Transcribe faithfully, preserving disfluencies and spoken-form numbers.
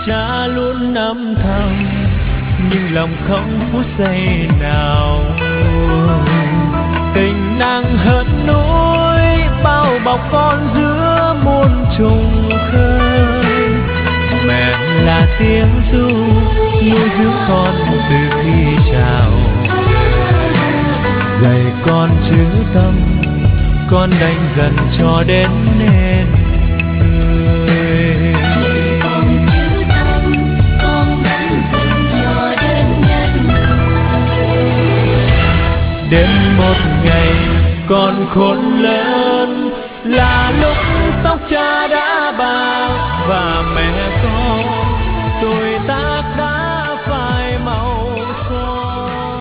Cha luôn âm thầm nhưng lòng không phút giây nào. Tình nàng hớt núi bao bọc con giữa muôn trùng khơi. Mẹ là tiếng ru nuôi dưỡng con từ khi chào đời. Dạy con chữ tâm con đành dần cho đến nên người. Đến một ngày con khôn lớn là lúc